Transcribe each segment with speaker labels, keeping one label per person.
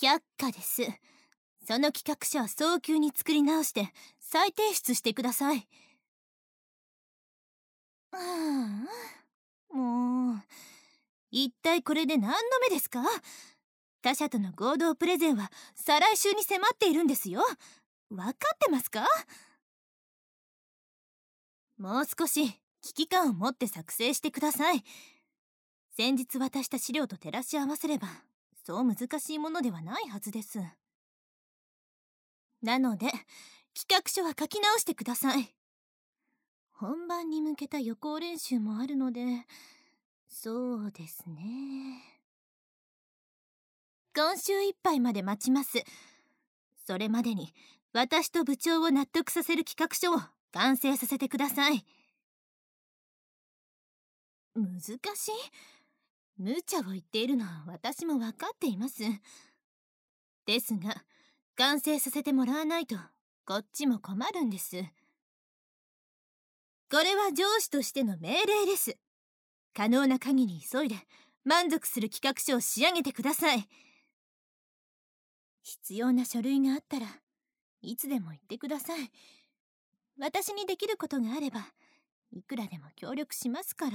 Speaker 1: 却下です。その企画書は早急に作り直して再提出してください。もう一体これで何度目ですか？他社との合同プレゼンは再来週に迫っているんですよ。分かってますか？もう少し危機感を持って作成してください。先日渡した資料と照らし合わせればそう難しいものではないはずです。なので企画書は書き直してください。本番に向けた予行練習もあるので、そうですね。今週いっぱいまで待ちます。それまでに私と部長を納得させる企画書を完成させてください。難しい？無茶を言っているのは私も分かっています。ですが、完成させてもらわないとこっちも困るんです。これは上司としての命令です。可能な限り急いで満足する企画書を仕上げてください。必要な書類があったらいつでも言ってください。私にできることがあればいくらでも協力しますから。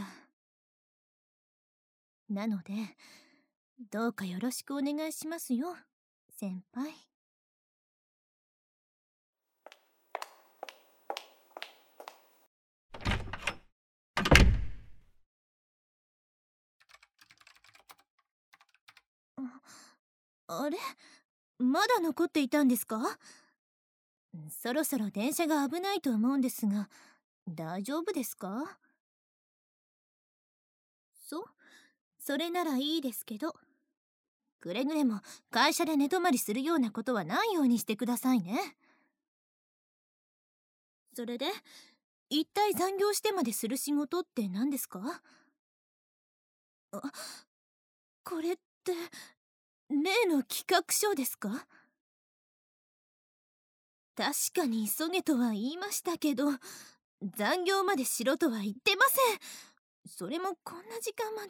Speaker 1: なのでどうかよろしくお願いしますよ、先輩。あれ、まだ残っていたんですか？そろそろ電車が危ないと思うんですが大丈夫ですか？それならいいですけど、くれぐれも会社で寝泊まりするようなことはないようにしてくださいね。それで一体残業してまでする仕事って何ですか？あ、これって例の企画書ですか？確かに急げとは言いましたけど、残業までしろとは言ってません。それもこんな時間まで。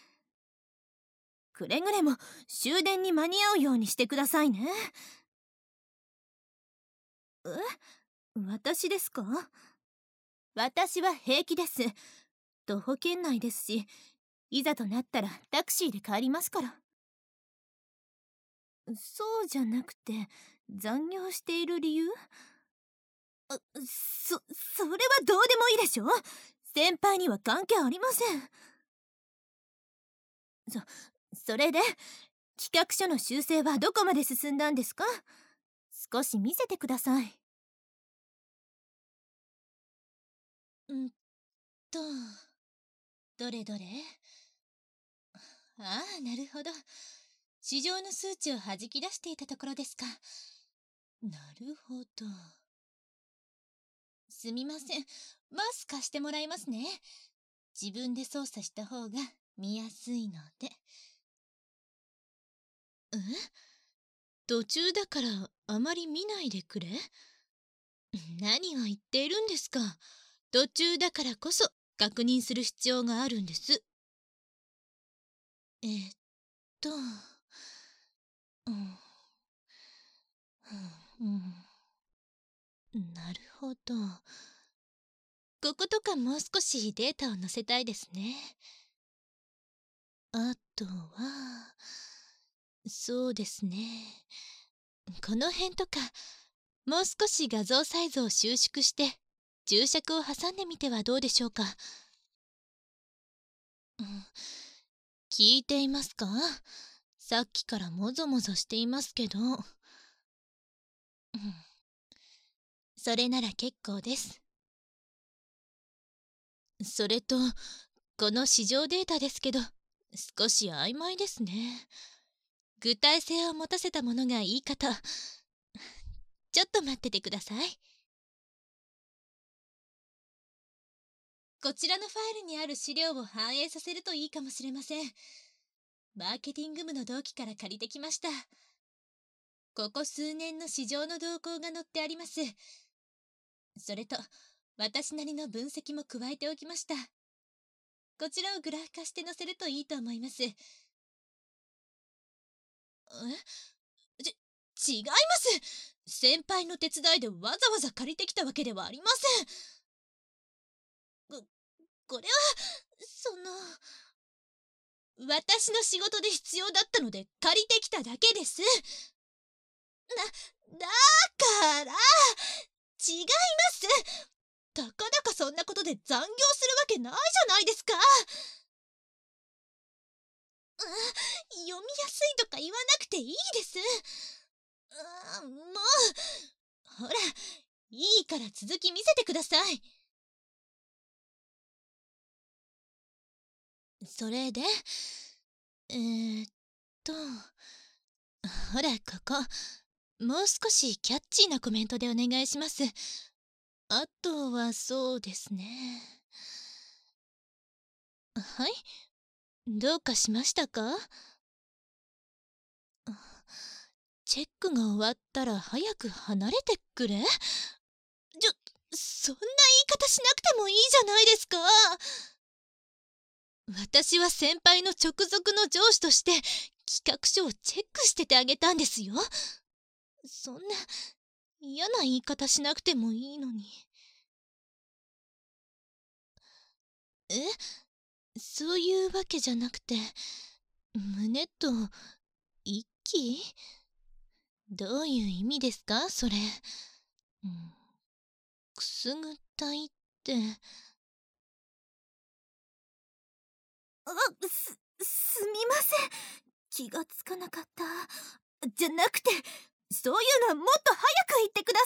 Speaker 1: くれぐれも終電に間に合うようにしてくださいね。え、私ですか？私は平気です。徒歩圏内ですし、いざとなったらタクシーで帰りますから。そうじゃなくて残業している理由？それはどうでもいいでしょ。先輩には関係ありません。それで企画書の修正はどこまで進んだんですか？少し見せてください。んとどれどれ。ああ、なるほど。市場の数値を弾き出していたところですか。なるほど。すみません。マウス貸してもらいますね。自分で操作した方が見やすいので。え？途中だからあまり見ないでくれ。何を言っているんですか。途中だからこそ確認する必要があるんです。えっと、うん、なるほど。こことかもう少しデータを載せたいですね。あとは、そうですね。この辺とか、もう少し画像サイズを収縮して、注釈を挟んでみてはどうでしょうか。聞いていますか？さっきからもぞもぞしていますけど。それなら結構です。それと、この市場データですけど、少し曖昧ですね。具体性を持たせたものがいいかと。ちょっと待っててください。こちらのファイルにある資料を反映させるといいかもしれません。マーケティング部の同期から借りてきました。ここ数年の市場の動向が載ってあります。それと、私なりの分析も加えておきました。こちらをグラフ化して載せるといいと思います。 違います。先輩の手伝いでわざわざ借りてきたわけではありません。これは私の仕事で必要だったので借りてきただけです。だから違います。たかだかそんなことで残業するわけないじゃないですか。読みやすいとか言わなくていいです。もうほら、いいから続き見せてください。それでえー、っとほら、ここもう少しキャッチーなコメントでお願いします。あとはそうですね。はい、どうかしましたか？チェックが終わったら早く離れてくれ。そんな言い方しなくてもいいじゃないですか。私は先輩の直属の上司として企画書をチェックしててあげたんですよ。そんな嫌な言い方しなくてもいいのに。そういうわけじゃなくて、胸と息？どういう意味ですかそれ。くすぐったいって。
Speaker 2: すみません。気がつかなかった。じゃなくて、そういうのはもっと早く言ってくださ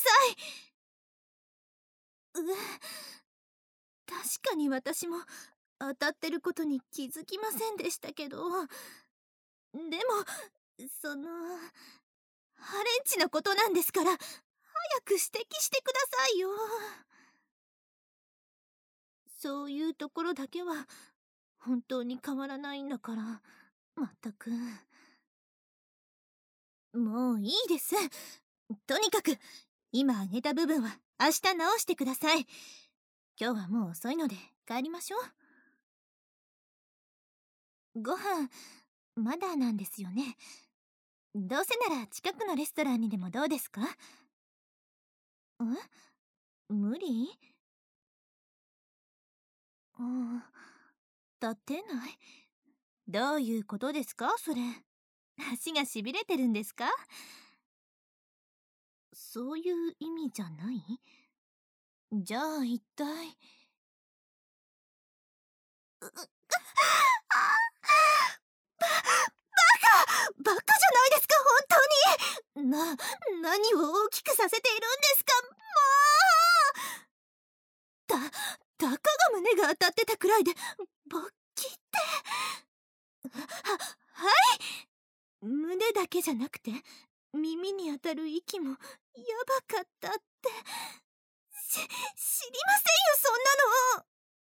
Speaker 2: い。確かに私も当たってることに気づきませんでしたけど、でも、ハレンチなことなんですから、早く指摘してくださいよ。そういうところだけは、本当に変わらないんだから、まったく。もういいです。とにかく今あげた部分は明日直してください。今日はもう遅いので帰りましょう。ご飯まだなんですよね。どうせなら近くのレストランにでもどうですか？無理？立てない。どういうことですかそれ。足がしびれてるんですか？そういう意味じゃない？じゃあ一体。バカじゃないですか本当に。何を大きくさせているんですかもう。たかが胸が当たってたくらいで勃起ってはい胸だけじゃなくて耳に当たる息もやばかったって知りませんよそんなの。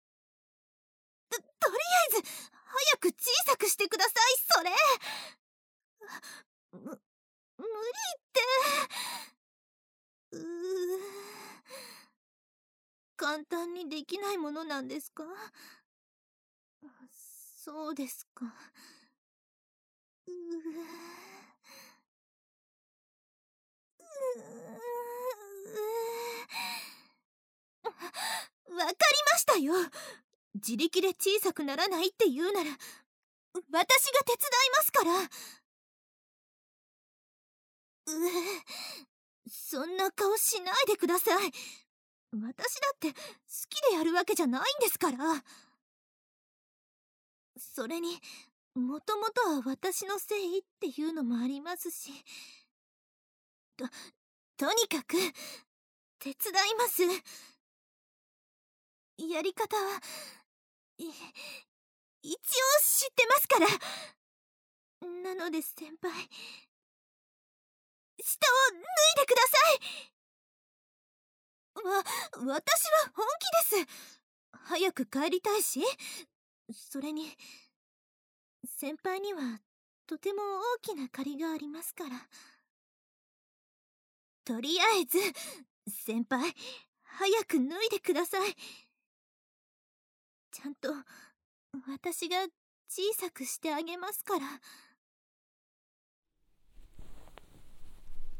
Speaker 2: とりあえず早く小さくしてくださいそれ。無理って簡単にできないものなんですか？そうですか。わかりましたよ。自力で小さくならないって言うなら私が手伝いますから。そんな顔しないでください。私だって好きでやるわけじゃないんですから。それにもともとは私のせいっていうのもありますし、とにかく手伝います。やり方は一応知ってますから。なので先輩、下を脱いでください。私は本気です。早く帰りたいし、それに先輩にはとても大きな借りがありますから。とりあえず先輩、早く脱いでください。ちゃんと私が小さくしてあげますから。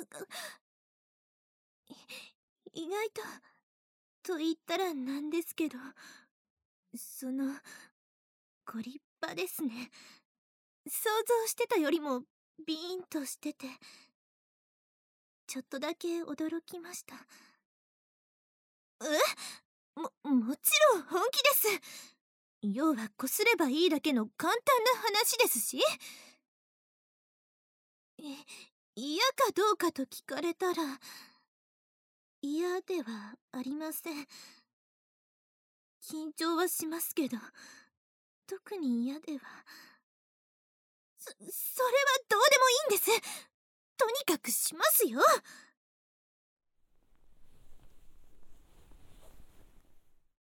Speaker 2: 意外と言ったらなんですけど、ご立派ですね。想像してたよりもビーンとしてて、ちょっとだけ驚きました。もちろん本気です。要はこすればいいだけの簡単な話ですし。嫌かどうかと聞かれたら、嫌ではありません。緊張はしますけど、特に嫌では。それはどうでもいいんです。とにかくしますよ。